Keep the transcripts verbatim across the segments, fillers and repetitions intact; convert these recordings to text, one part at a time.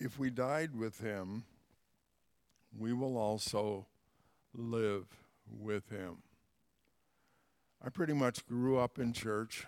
if we died with him, we will also live with him. I pretty much grew up in church,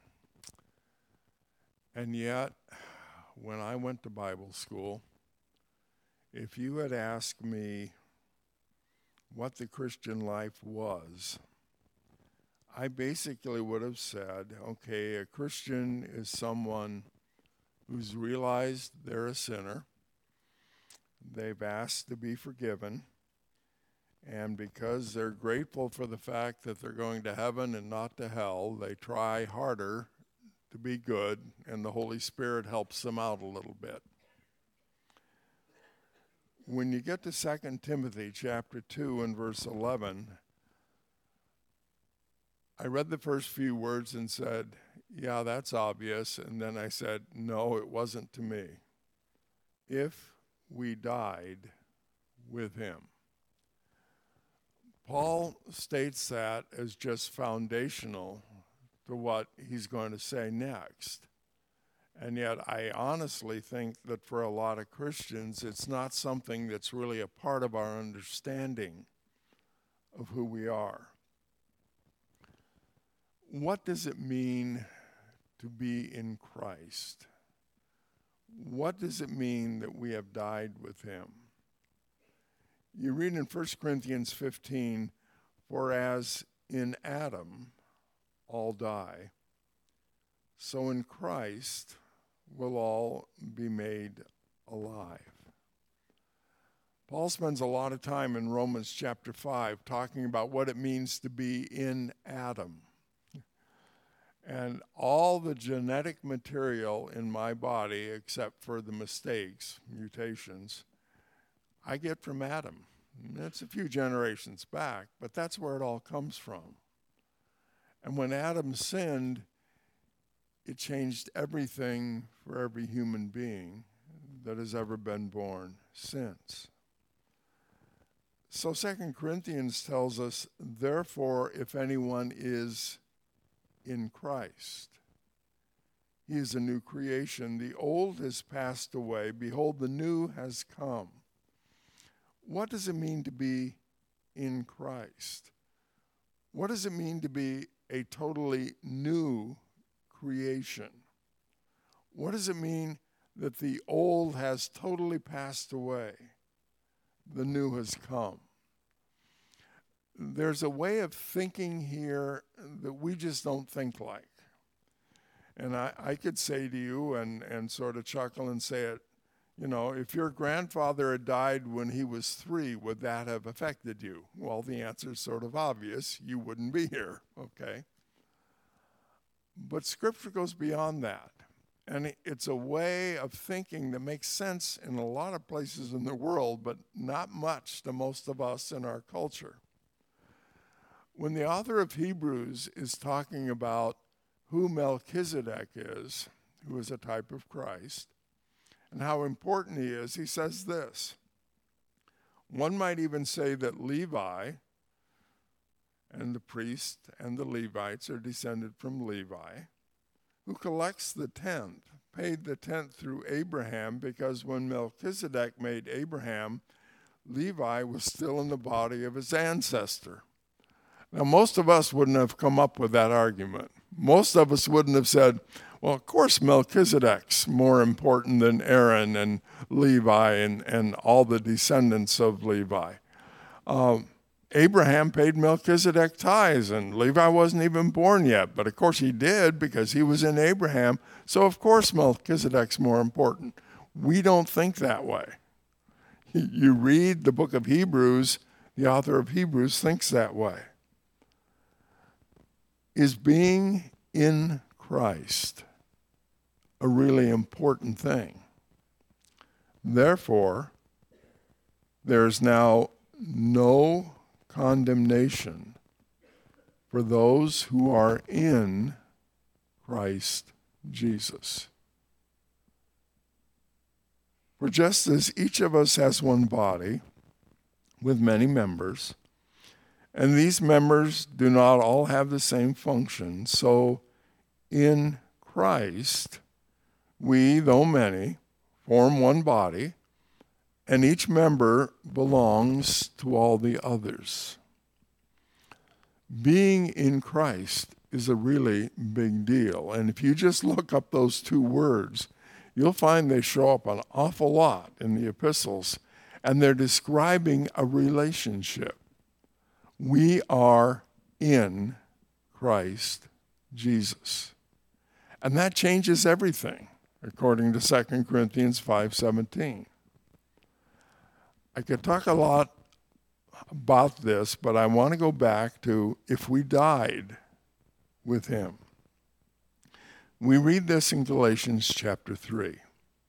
and yet when I went to Bible school, if you had asked me what the Christian life was, I basically would have said, okay, a Christian is someone who's realized they're a sinner, they've asked to be forgiven, and because they're grateful for the fact that they're going to heaven and not to hell, they try harder to be good, and the Holy Spirit helps them out a little bit. When you get to Second Timothy chapter two and verse eleven, I read the first few words and said, yeah, that's obvious. And then I said, no, it wasn't to me. If we died with him. Paul states that as just foundational to what he's going to say next. And yet I honestly think that for a lot of Christians, it's not something that's really a part of our understanding of who we are. What does it mean to be in Christ? What does it mean that we have died with him? You read in First Corinthians fifteen, for as in Adam all die, so in Christ will all be made alive. Paul spends a lot of time in Romans chapter five talking about what it means to be in Adam. And all the genetic material in my body, except for the mistakes, mutations, I get from Adam. It's a few generations back, but that's where it all comes from. And when Adam sinned, it changed everything for every human being that has ever been born since. So Second Corinthians tells us, therefore, if anyone is in Christ, he is a new creation. The old has passed away. Behold, the new has come. What does it mean to be in Christ? What does it mean to be a totally new creation? What does it mean that the old has totally passed away? The new has come. There's a way of thinking here that we just don't think like. And I, I could say to you and, and sort of chuckle and say it, you know, if your grandfather had died when he was three, would that have affected you? Well, the answer is sort of obvious. You wouldn't be here, okay? But Scripture goes beyond that. And it's a way of thinking that makes sense in a lot of places in the world, but not much to most of us in our culture. When the author of Hebrews is talking about who Melchizedek is, who is a type of Christ, and how important he is, he says this. One might even say that Levi and the priest and the Levites are descended from Levi, who collects the tenth, paid the tenth through Abraham, because when Melchizedek made Abraham, Levi was still in the body of his ancestor. Now, most of us wouldn't have come up with that argument. Most of us wouldn't have said, well, of course, Melchizedek's more important than Aaron and Levi and, and all the descendants of Levi. Um, Abraham paid Melchizedek tithes, and Levi wasn't even born yet. But, of course, he did because he was in Abraham. So, of course, Melchizedek's more important. We don't think that way. You read the book of Hebrews, the author of Hebrews thinks that way. Is being in Christ a really important thing? Therefore, there is now no condemnation for those who are in Christ Jesus. For just as each of us has one body with many members, and these members do not all have the same function, so in Christ, we, though many, form one body, and each member belongs to all the others. Being in Christ is a really big deal. And if you just look up those two words, you'll find they show up an awful lot in the epistles, and they're describing a relationship. We are in Christ Jesus. And that changes everything, according to Second Corinthians five seventeen. I could talk a lot about this, but I want to go back to if we died with him. We read this in Galatians chapter three.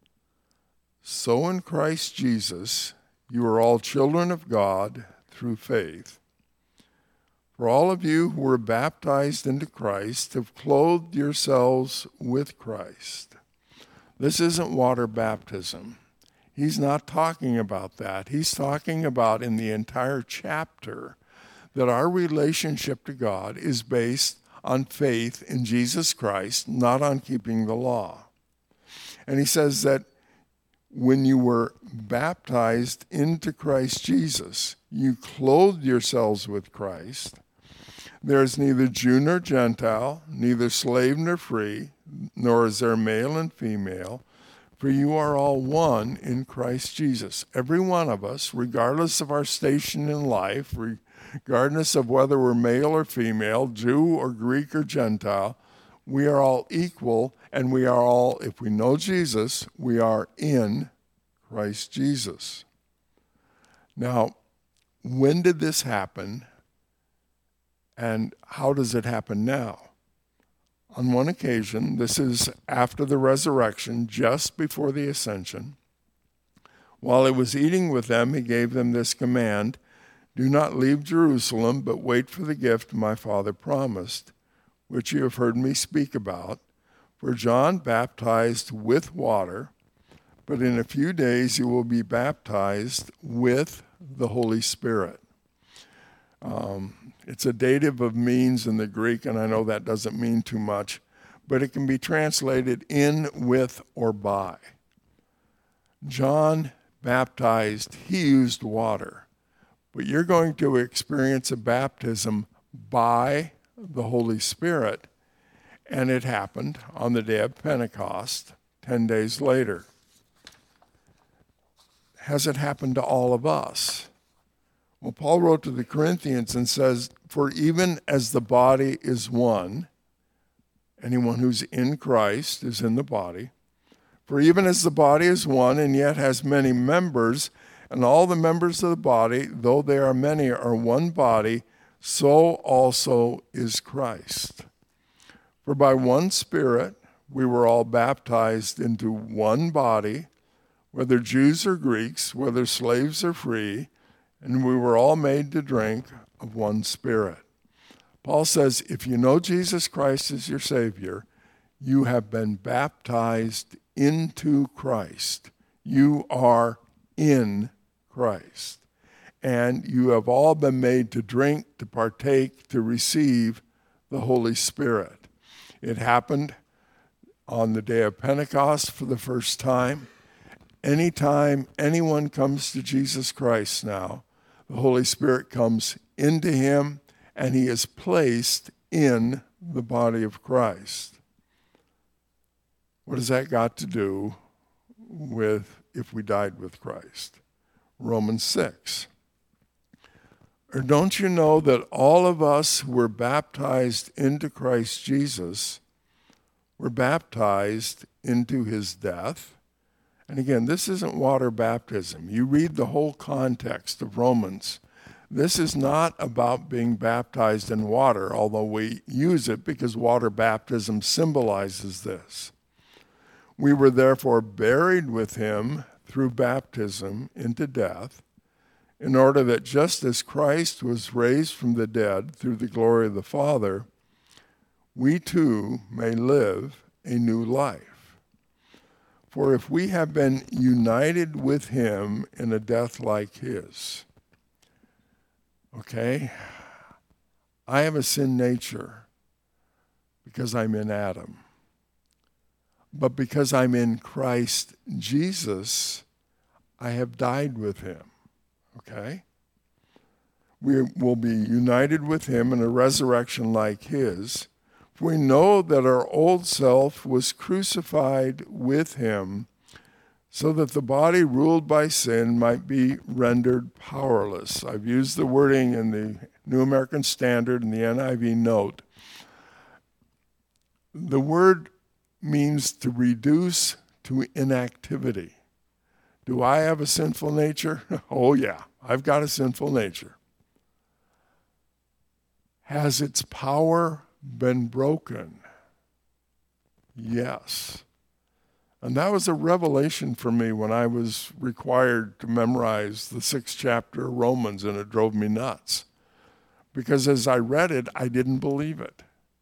So in Christ Jesus, you are all children of God through faith. For all of you who were baptized into Christ have clothed yourselves with Christ. This isn't water baptism. He's not talking about that. He's talking about in the entire chapter that our relationship to God is based on faith in Jesus Christ, not on keeping the law. And he says that when you were baptized into Christ Jesus, you clothed yourselves with Christ. There is neither Jew nor Gentile, neither slave nor free, nor is there male and female, for you are all one in Christ Jesus. Every one of us, regardless of our station in life, regardless of whether we're male or female, Jew or Greek or Gentile, we are all equal, and we are all, if we know Jesus, we are in Christ Jesus. Now, when did this happen, and how does it happen now? On one occasion, this is after the resurrection, just before the ascension, while he was eating with them, he gave them this command: do not leave Jerusalem, but wait for the gift my Father promised, which you have heard me speak about. For John baptized with water, but in a few days you will be baptized with the Holy Spirit. Um, it's a dative of means in the Greek, and I know that doesn't mean too much, but it can be translated in, with, or by. John baptized, he used water, but you're going to experience a baptism by the Holy Spirit, and it happened on the day of Pentecost, ten days later. Has it happened to all of us? Well, Paul wrote to the Corinthians and says, for even as the body is one, anyone who's in Christ is in the body, for even as the body is one and yet has many members, and all the members of the body, though they are many, are one body, so also is Christ. For by one Spirit we were all baptized into one body, whether Jews or Greeks, whether slaves or free, and we were all made to drink of one Spirit. Paul says, if you know Jesus Christ as your Savior, you have been baptized into Christ. You are in Christ. And you have all been made to drink, to partake, to receive the Holy Spirit. It happened on the day of Pentecost for the first time. Anytime anyone comes to Jesus Christ now, the Holy Spirit comes into him, and he is placed in the body of Christ. What has that got to do with if we died with Christ? Romans six. Or don't you know that all of us who were baptized into Christ Jesus were baptized into his death? And again, this isn't water baptism. You read the whole context of Romans. This is not about being baptized in water, although we use it because water baptism symbolizes this. We were therefore buried with him through baptism into death, in order that just as Christ was raised from the dead through the glory of the Father, we too may live a new life. For if we have been united with him in a death like his, okay, I have a sin nature because I'm in Adam. But because I'm in Christ Jesus, I have died with him. Okay? We will be united with him in a resurrection like his. We know that our old self was crucified with him so that the body ruled by sin might be rendered powerless. I've used the wording in the New American Standard and the N I V note. The word means to reduce to inactivity. Do I have a sinful nature? Oh yeah, I've got a sinful nature. Has its power been broken? Yes. And that was a revelation for me when I was required to memorize the sixth chapter of Romans, and it drove me nuts. Because as I read it, I didn't believe it.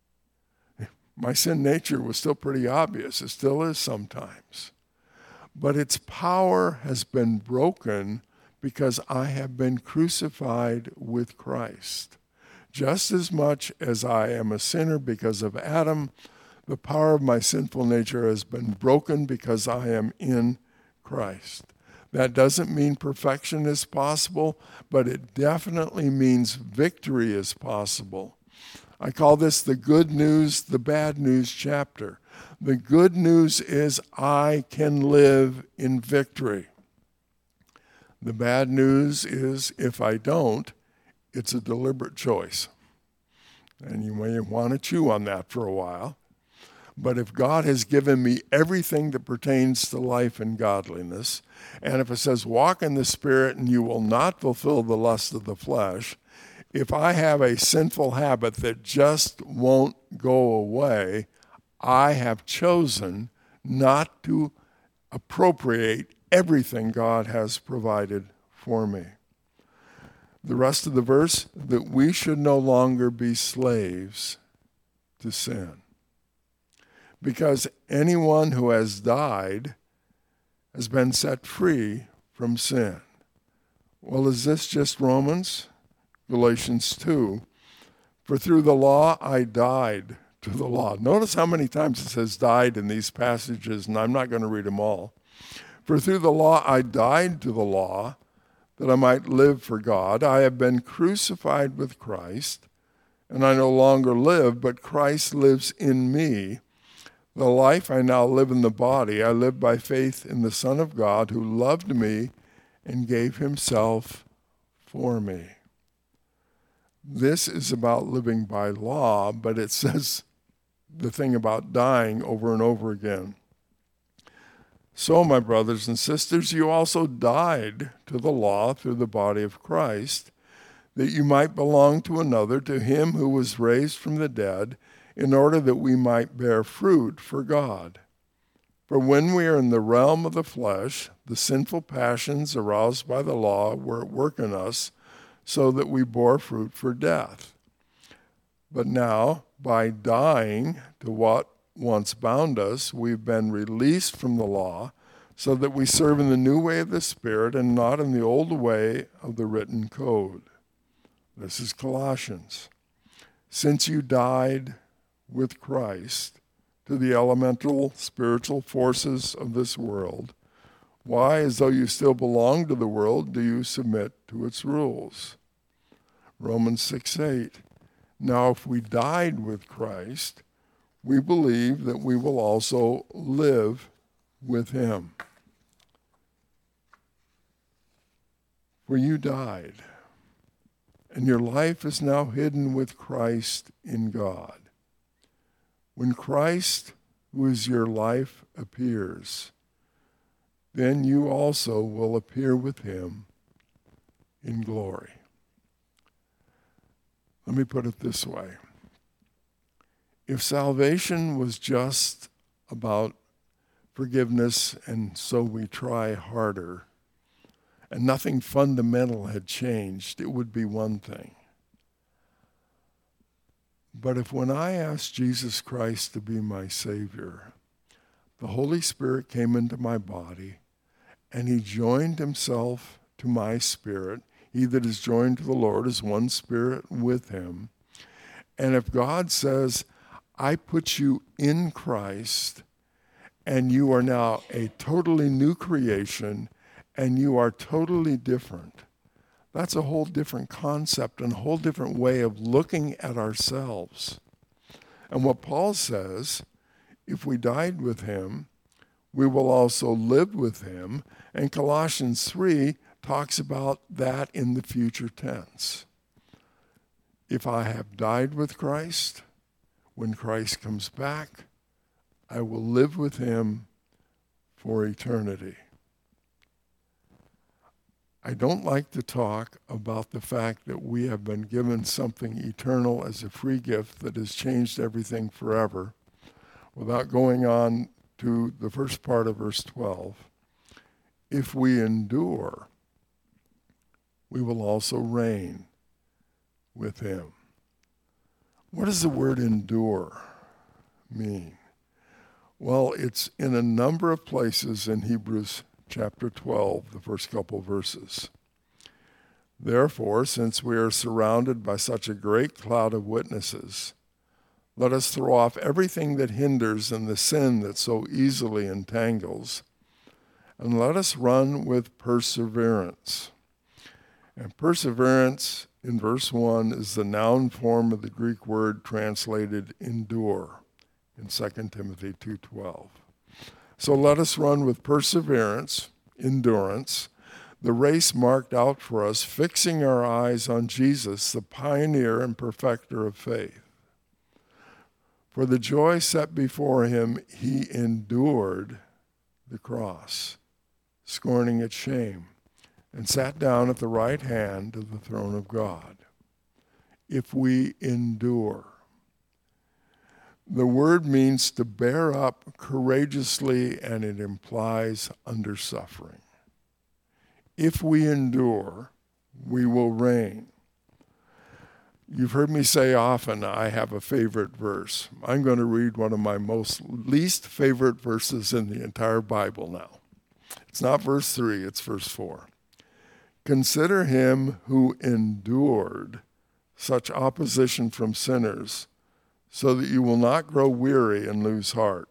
My sin nature was still pretty obvious. It still is sometimes. But its power has been broken because I have been crucified with Christ. Just as much as I am a sinner because of Adam, the power of my sinful nature has been broken because I am in Christ. That doesn't mean perfection is possible, but it definitely means victory is possible. I call this the good news, the bad news chapter. The good news is I can live in victory. The bad news is if I don't, it's a deliberate choice. And you may want to chew on that for a while. But if God has given me everything that pertains to life and godliness, and if it says walk in the Spirit and you will not fulfill the lust of the flesh, if I have a sinful habit that just won't go away, I have chosen not to appropriate everything God has provided for me. The rest of the verse, that we should no longer be slaves to sin. Because anyone who has died has been set free from sin. Well, is this just Romans? Galatians two. For through the law I died to the law. Notice how many times it says died in these passages, and I'm not going to read them all. For through the law I died to the law, that I might live for God. I have been crucified with Christ, and I no longer live, but Christ lives in me. The life I now live in the body, I live by faith in the Son of God who loved me and gave himself for me. This is about living by law, but it says the thing about dying over and over again. So, my brothers and sisters, you also died to the law through the body of Christ, that you might belong to another, to him who was raised from the dead, in order that we might bear fruit for God. For when we are in the realm of the flesh, the sinful passions aroused by the law were at work in us, so that we bore fruit for death. But now, by dying to what once bound us, we've been released from the law, so that we serve in the new way of the Spirit and not in the old way of the written code. This is Colossians. Since you died with Christ to the elemental spiritual forces of this world, why, as though you still belong to the world, do you submit to its rules? Romans six eight. Now, if we died with Christ, we believe that we will also live with him. For you died, and your life is now hidden with Christ in God. When Christ, who is your life, appears, then you also will appear with him in glory. Let me put it this way. If salvation was just about forgiveness and so we try harder, and nothing fundamental had changed, it would be one thing. But if when I asked Jesus Christ to be my Savior, the Holy Spirit came into my body, and he joined himself to my spirit, he that is joined to the Lord is one spirit with him. And if God says, I put you in Christ, and you are now a totally new creation, and you are totally different. That's a whole different concept and a whole different way of looking at ourselves. And what Paul says, if we died with him, we will also live with him. And Colossians three talks about that in the future tense. If I have died with Christ, when Christ comes back, I will live with him for eternity. I don't like to talk about the fact that we have been given something eternal as a free gift that has changed everything forever without going on to the first part of verse twelve. If we endure, we will also reign with him. What does the word endure mean? Well, it's in a number of places in Hebrews chapter twelve, the first couple verses. Therefore, since we are surrounded by such a great cloud of witnesses, let us throw off everything that hinders and the sin that so easily entangles, and let us run with perseverance. And perseverance in verse one is the noun form of the Greek word translated endure in Second Timothy two twelve. So let us run with perseverance, endurance, the race marked out for us, fixing our eyes on Jesus, the pioneer and perfecter of faith. For the joy set before him, he endured the cross, scorning its shame, and sat down at the right hand of the throne of God. If we endure. The word means to bear up courageously, and it implies under suffering. If we endure, we will reign. You've heard me say often, I have a favorite verse. I'm going to read one of my most least favorite verses in the entire Bible now. It's not verse three, it's verse four. Consider him who endured such opposition from sinners, so that you will not grow weary and lose heart.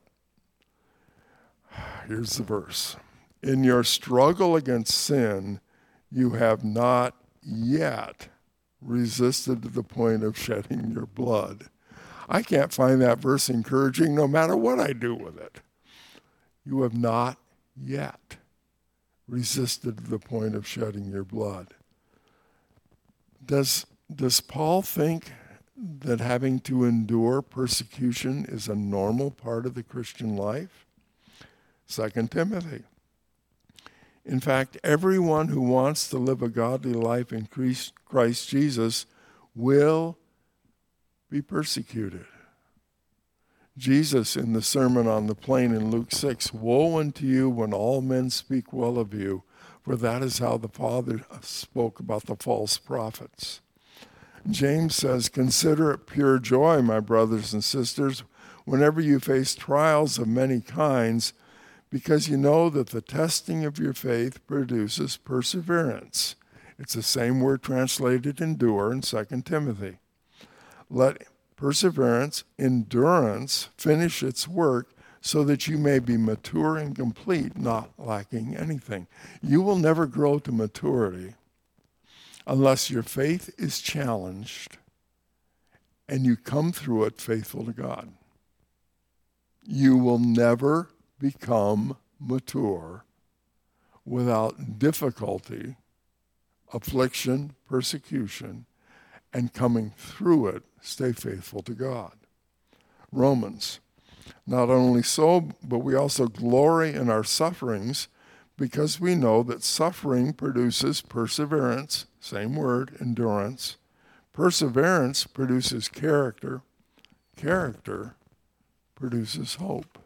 Here's the verse. In your struggle against sin, you have not yet resisted to the point of shedding your blood. I can't find that verse encouraging no matter what I do with it. You have not yet resisted to the point of shedding your blood. Does, does Paul think that having to endure persecution is a normal part of the Christian life? Second Timothy. In fact, everyone who wants to live a godly life in Christ Jesus will be persecuted. Jesus, in the Sermon on the Plain in Luke six, woe unto you when all men speak well of you, for that is how the Father spoke about the false prophets. James says, consider it pure joy, my brothers and sisters, whenever you face trials of many kinds, because you know that the testing of your faith produces perseverance. It's the same word translated endure in Second Timothy. Let perseverance, endurance, finish its work so that you may be mature and complete, not lacking anything. You will never grow to maturity unless your faith is challenged and you come through it faithful to God. You will never become mature without difficulty, affliction, persecution, and coming through it, stay faithful to God. Romans. Not only so, but we also glory in our sufferings, because we know that suffering produces perseverance, same word, endurance. Perseverance produces character. Character produces hope.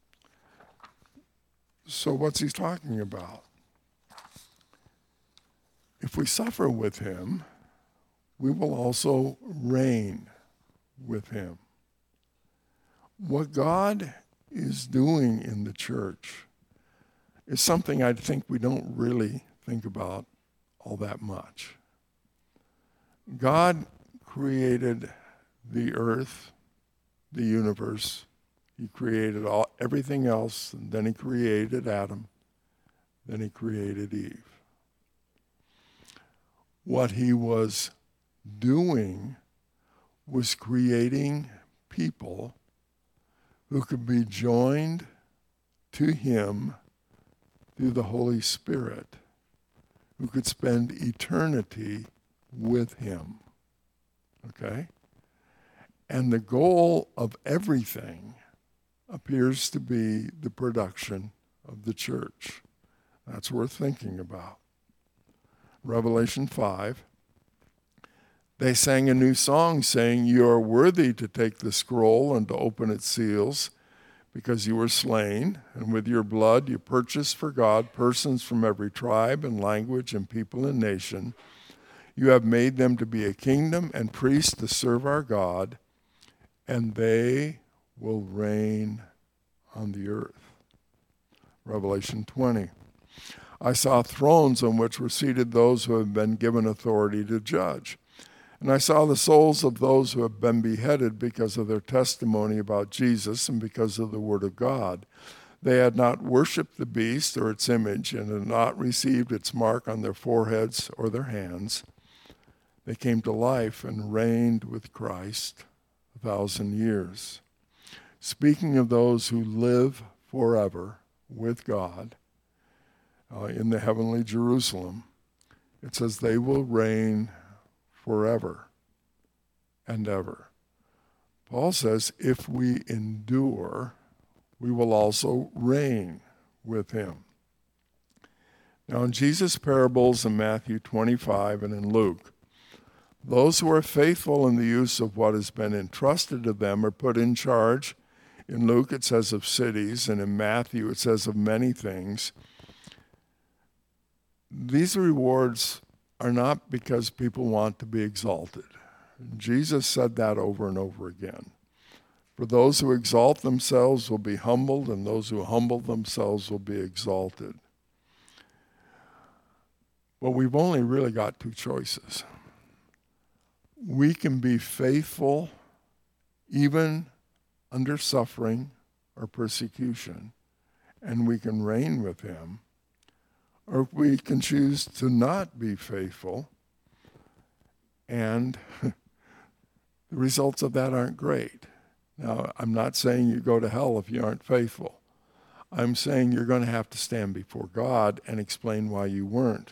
So what's he talking about? If we suffer with him, we will also reign with him. What God is doing in the church is something I think we don't really think about all that much. God created the earth, the universe, He created all everything else, and then he created Adam. Then he created Eve. What he was doing was creating people who could be joined to him through the Holy Spirit, who could spend eternity with him. Okay? And the goal of everything appears to be the production of the church. That's worth thinking about. Revelation five, they sang a new song saying, "You are worthy to take the scroll and to open its seals, because you were slain, and with your blood you purchased for God persons from every tribe and language and people and nation. You have made them to be a kingdom and priests to serve our God, and they will reign on the earth." Revelation twenty. I saw thrones on which were seated those who have been given authority to judge. And I saw the souls of those who have been beheaded because of their testimony about Jesus and because of the word of God. They had not worshipped the beast or its image and had not received its mark on their foreheads or their hands. They came to life and reigned with Christ a thousand years. Speaking of those who live forever with God uh, in the heavenly Jerusalem, it says they will reign forever and ever. Paul says if we endure, we will also reign with him. Now in Jesus' parables in Matthew twenty-five and in Luke, those who are faithful in the use of what has been entrusted to them are put in charge. In Luke it says of cities, and in Matthew it says of many things. These rewards are not because people want to be exalted. Jesus said that over and over again. For those who exalt themselves will be humbled, and those who humble themselves will be exalted. But we've only really got two choices. We can be faithful even under suffering or persecution, and we can reign with him. Or we can choose to not be faithful, and the results of that aren't great. Now, I'm not saying you go to hell if you aren't faithful. I'm saying you're going to have to stand before God and explain why you weren't.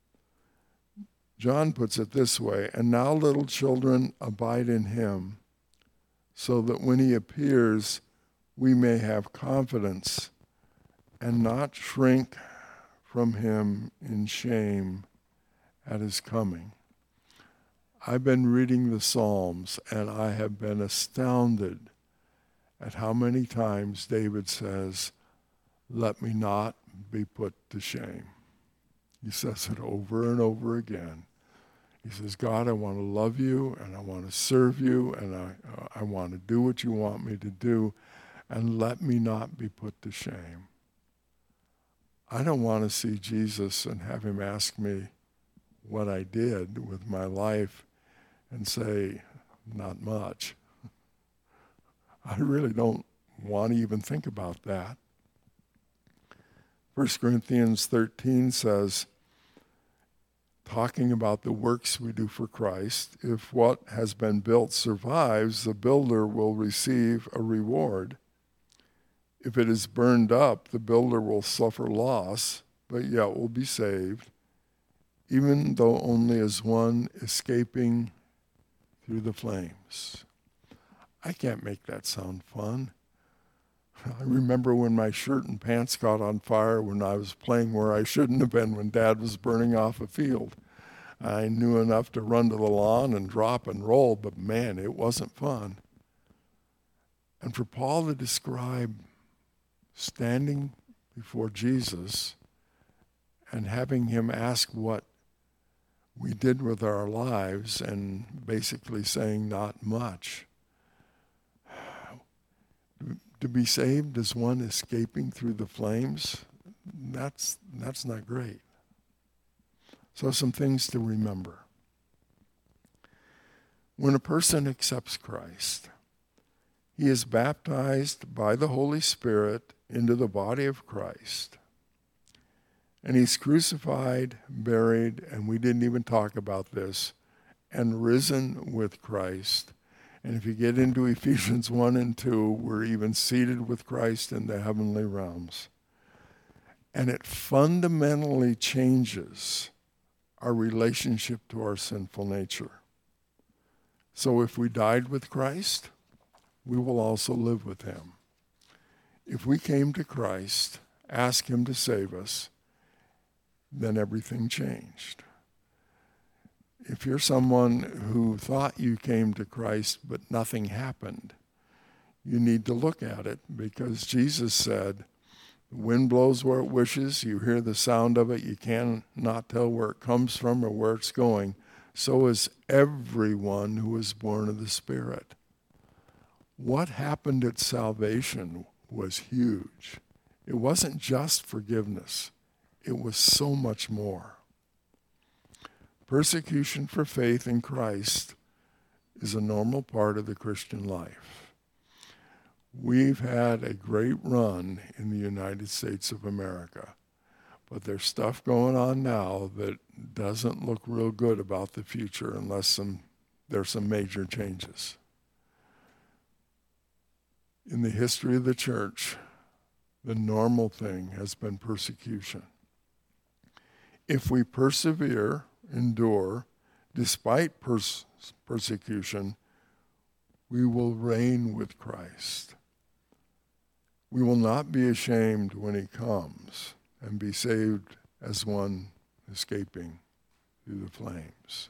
John puts it this way, "And now, little children, abide in him, so that when he appears, we may have confidence and not shrink from him in shame at his coming." I've been reading the Psalms, and I have been astounded at how many times David says, "Let me not be put to shame." He says it over and over again. He says, "God, I want to love you, and I want to serve you, and I, uh, I want to do what you want me to do, and let me not be put to shame." I don't want to see Jesus and have him ask me what I did with my life and say, "Not much." I really don't want to even think about that. First Corinthians thirteen says, talking about the works we do for Christ, if what has been built survives, the builder will receive a reward. If it is burned up, the builder will suffer loss, but yet will be saved, even though only as one escaping through the flames. I can't make that sound fun. I remember when my shirt and pants caught on fire when I was playing where I shouldn't have been when Dad was burning off a field. I knew enough to run to the lawn and drop and roll, but man, it wasn't fun. And for Paul to describe standing before Jesus and having him ask what we did with our lives and basically saying not much. To be saved as one escaping through the flames, that's that's not great. So some things to remember. When a person accepts Christ, He is baptized by the Holy Spirit into the body of Christ. And he's crucified, buried, and we didn't even talk about this, and risen with Christ. And if you get into Ephesians one and two, we're even seated with Christ in the heavenly realms. And it fundamentally changes our relationship to our sinful nature. So if we died with Christ, we will also live with him. If we came to Christ, asked him to save us, then everything changed. If you're someone who thought you came to Christ but nothing happened, you need to look at it, because Jesus said, the wind blows where it wishes, you hear the sound of it, you cannot tell where it comes from or where it's going. So is everyone who is born of the Spirit. What happened at salvation was huge. It wasn't just forgiveness. It was so much more. Persecution for faith in Christ is a normal part of the Christian life. We've had a great run in the United States of America, but there's stuff going on now that doesn't look real good about the future unless some, there's some major changes. In the history of the church, the normal thing has been persecution. If we persevere, endure, despite pers- persecution, we will reign with Christ. We will not be ashamed when he comes and be saved as one escaping through the flames.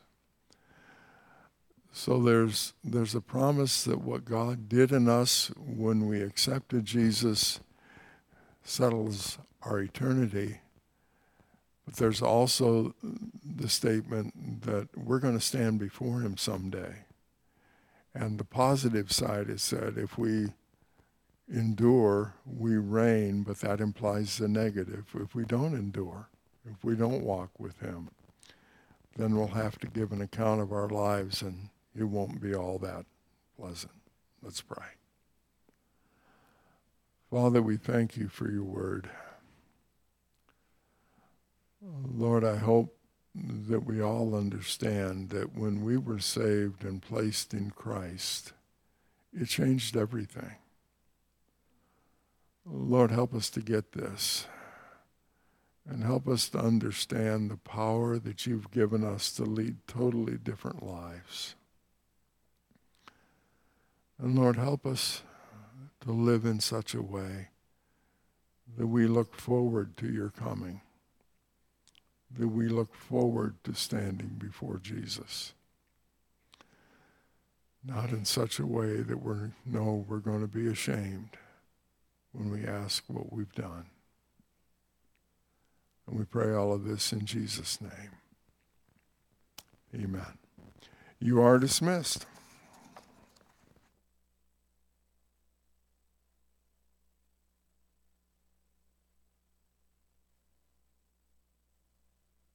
So there's there's a promise that what God did in us when we accepted Jesus settles our eternity. But there's also the statement that we're going to stand before him someday. And the positive side is said, if we endure, we reign, but that implies the negative. If we don't endure, if we don't walk with him, then we'll have to give an account of our lives, and it won't be all that pleasant. Let's pray. Father, we thank you for your word. Lord, I hope that we all understand that when we were saved and placed in Christ, it changed everything. Lord, help us to get this, and help us to understand the power that you've given us to lead totally different lives. And Lord, help us to live in such a way that we look forward to your coming, that we look forward to standing before Jesus. Not in such a way that we know we're going to be ashamed when we ask what we've done. And we pray all of this in Jesus' name. Amen. You are dismissed.